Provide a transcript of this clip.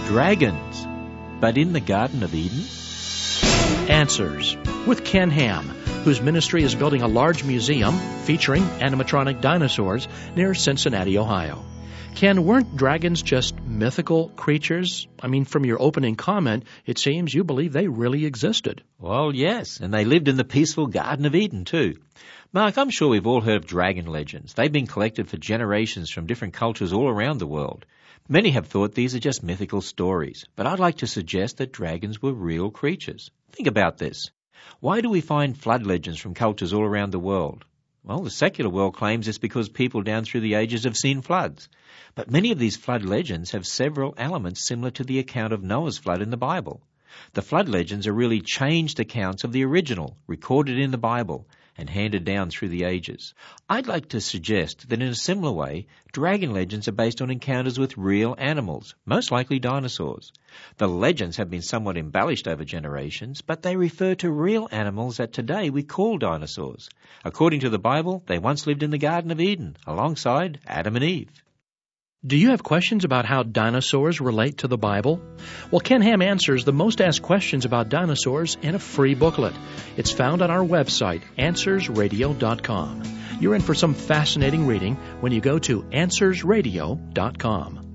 dragons, but in the Garden of Eden? Answers with Ken Ham, whose ministry is building a large museum featuring animatronic dinosaurs near Cincinnati, Ohio. Ken, weren't dragons just mythical creatures? I mean, from your opening comment, it seems you believe they really existed. Well, yes, and they lived in the peaceful Garden of Eden too. Mark, I'm sure we've all heard of dragon legends. They've been collected for generations from different cultures all around the world. Many have thought these are just mythical stories, but I'd like to suggest that dragons were real creatures. Think about this. Why do we find flood legends from cultures all around the world? Well, the secular world claims it's because people down through the ages have seen floods. But many of these flood legends have several elements similar to the account of Noah's flood in the Bible. The flood legends are really changed accounts of the original, recorded in the Bible, and handed down through the ages. I'd like to suggest that in a similar way, dragon legends are based on encounters with real animals, most likely dinosaurs. The legends have been somewhat embellished over generations, but they refer to real animals that today we call dinosaurs. According to the Bible, they once lived in the Garden of Eden, alongside Adam and Eve. Do you have questions about how dinosaurs relate to the Bible? Well, Ken Ham answers the most asked questions about dinosaurs in a free booklet. It's found on our website, AnswersRadio.com. You're in for some fascinating reading when you go to AnswersRadio.com.